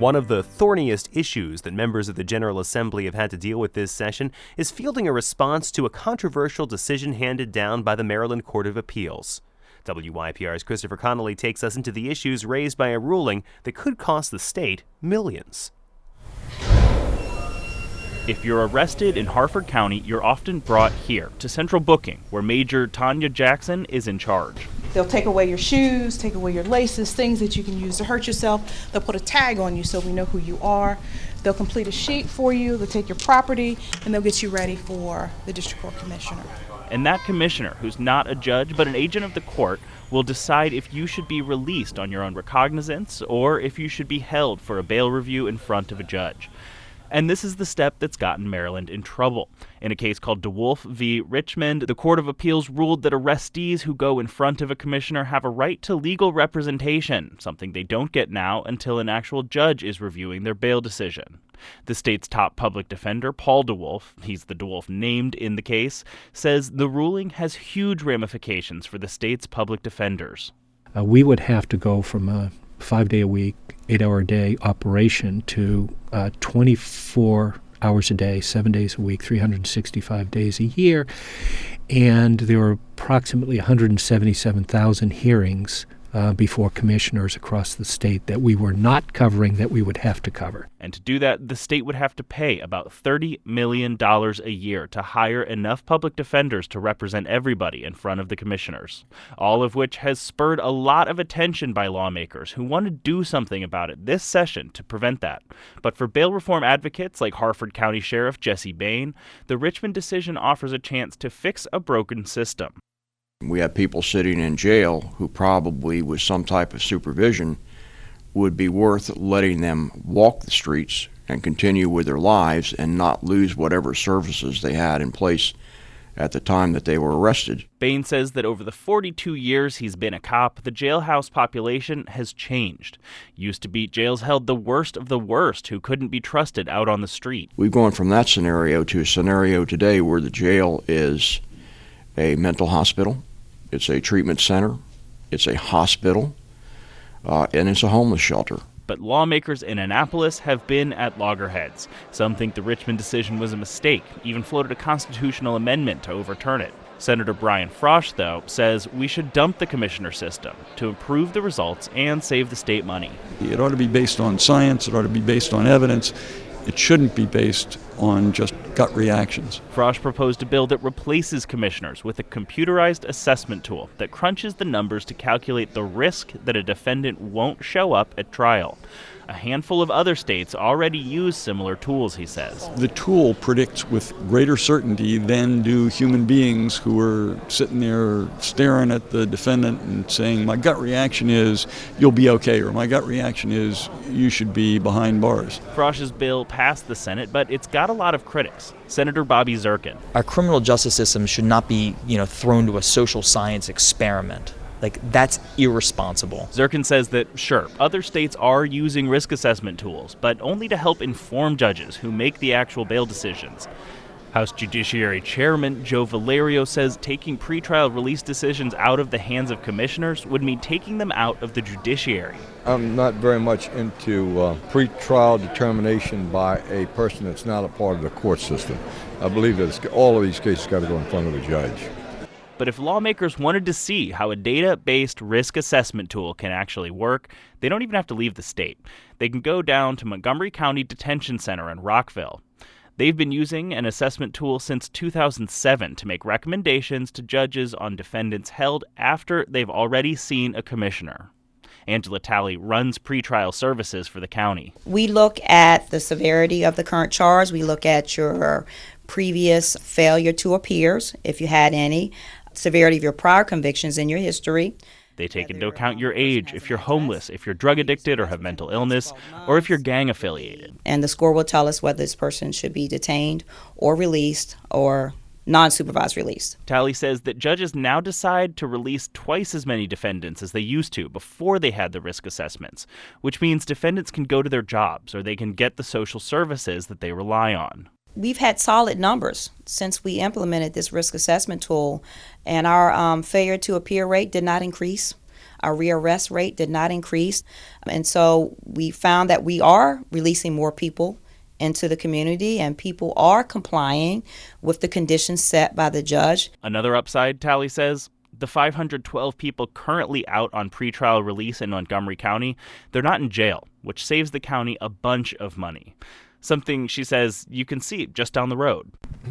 One of the thorniest issues that members of the General Assembly have had to deal with this session is fielding a response to a controversial decision handed down by the Maryland Court of Appeals. WYPR's Christopher Connolly takes us into the issues raised by a ruling that could cost the state millions. If you're arrested in Harford County, you're often brought here to Central Booking, where Major Tanya Jackson is in charge. They'll take away your shoes, take away your laces, things that you can use to hurt yourself. They'll put a tag on you so we know who you are. They'll complete a sheet for you. They'll take your property, and they'll get you ready for the district court commissioner. And that commissioner, who's not a judge but an agent of the court, will decide if you should be released on your own recognizance or if you should be held for a bail review in front of a judge. And this is the step that's gotten Maryland in trouble. In a case called DeWolf v. Richmond, the Court of Appeals ruled that arrestees who go in front of a commissioner have a right to legal representation, something they don't get now until an actual judge is reviewing their bail decision. The state's top public defender, Paul DeWolf, he's the DeWolf named in the case, says the ruling has huge ramifications for the state's public defenders. We would have to go from a 5-day-a-week, 8-hour-a-day operation to 24 hours a day, 7 days a week, 365 days a year. And there are approximately 177,000 hearings before commissioners across the state that we were not covering that we would have to cover. And to do that, the state would have to pay about $30 million a year to hire enough public defenders to represent everybody in front of the commissioners, all of which has spurred a lot of attention by lawmakers who want to do something about it this session to prevent that. But for bail reform advocates like Harford County Sheriff Jesse Bain, the Richmond decision offers a chance to fix a broken system. We have people sitting in jail who probably, with some type of supervision, would be worth letting them walk the streets and continue with their lives and not lose whatever services they had in place at the time that they were arrested. Bain says that over the 42 years he's been a cop, the jailhouse population has changed. Used to be jails held the worst of the worst who couldn't be trusted out on the street. We've gone from that scenario to a scenario today where the jail is a mental hospital, it's a treatment center, it's a hospital, and it's a homeless shelter. But lawmakers in Annapolis have been at loggerheads. Some think the Richmond decision was a mistake, even floated a constitutional amendment to overturn it. Senator Brian Frosch, though, says we should dump the commissioner system to improve the results and save the state money. It ought to be based on science, it ought to be based on evidence. It shouldn't be based on just gut reactions. Frosch proposed a bill that replaces commissioners with a computerized assessment tool that crunches the numbers to calculate the risk that a defendant won't show up at trial. A handful of other states already use similar tools, he says. The tool predicts with greater certainty than do human beings who are sitting there staring at the defendant and saying, my gut reaction is you'll be okay, or my gut reaction is you should be behind bars. Frosch's bill passed the Senate, but it's got a lot of critics. Senator Bobby Zirkin. Our criminal justice system should not be, thrown to a social science experiment. That's irresponsible. Zirkin says that, sure, other states are using risk assessment tools, but only to help inform judges who make the actual bail decisions. House Judiciary Chairman Joe Valerio says taking pretrial release decisions out of the hands of commissioners would mean taking them out of the judiciary. I'm not very much into pretrial determination by a person that's not a part of the court system. I believe that all of these cases got to go in front of a judge. But if lawmakers wanted to see how a data-based risk assessment tool can actually work, they don't even have to leave the state. They can go down to Montgomery County Detention Center in Rockville. They've been using an assessment tool since 2007 to make recommendations to judges on defendants held after they've already seen a commissioner. Angela Talley runs pretrial services for the county. We look at the severity of the current charge. We look at your previous failure to appears, if you had any, severity of your prior convictions in your history. They take into account your age, if you're homeless, if you're drug addicted or have mental illness, or if you're gang affiliated. And the score will tell us whether this person should be detained or released or non-supervised release. Talley says that judges now decide to release twice as many defendants as they used to before they had the risk assessments, which means defendants can go to their jobs or they can get the social services that they rely on. We've had solid numbers since we implemented this risk assessment tool, and our failure to appear rate did not increase. Our rearrest rate did not increase. And so we found that we are releasing more people into the community, and people are complying with the conditions set by the judge. Another upside, Tally says, the 512 people currently out on pretrial release in Montgomery County, they're not in jail, which saves the county a bunch of money. Something, she says, you can see just down the road.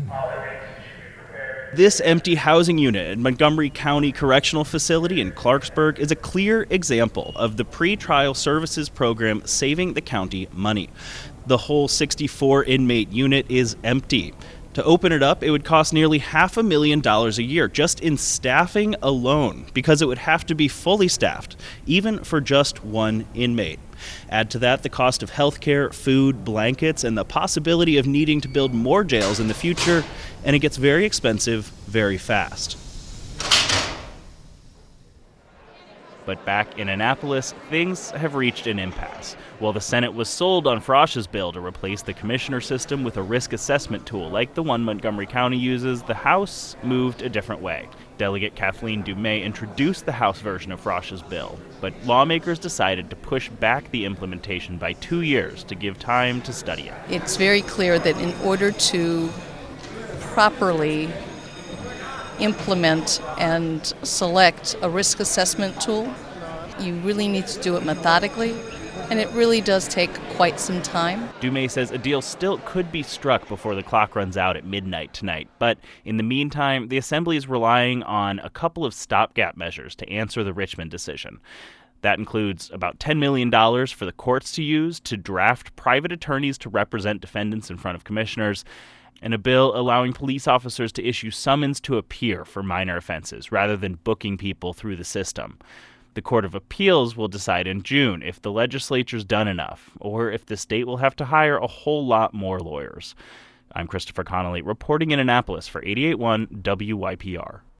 This empty housing unit at Montgomery County Correctional Facility in Clarksburg is a clear example of the pretrial services program saving the county money. The whole 64-inmate unit is empty. To open it up, it would cost nearly $500,000 a year just in staffing alone, because it would have to be fully staffed, even for just one inmate. Add to that the cost of healthcare, food, blankets, and the possibility of needing to build more jails in the future, and it gets very expensive very fast. But back in Annapolis, things have reached an impasse. While the Senate was sold on Frosch's bill to replace the commissioner system with a risk assessment tool like the one Montgomery County uses, the House moved a different way. Delegate Kathleen Dumais introduced the House version of Frosch's bill, but lawmakers decided to push back the implementation by 2 years to give time to study it. It's very clear that in order to properly implement and select a risk assessment tool, you really need to do it methodically, and it really does take quite some time. Dumais says a deal still could be struck before the clock runs out at midnight tonight, but in the meantime, the Assembly is relying on a couple of stopgap measures to answer the Richmond decision. That includes about $10 million for the courts to use to draft private attorneys to represent defendants in front of commissioners, and a bill allowing police officers to issue summons to appear for minor offenses rather than booking people through the system. The Court of Appeals will decide in June if the legislature's done enough, or if the state will have to hire a whole lot more lawyers. I'm Christopher Connolly, reporting in Annapolis for 88.1 WYPR.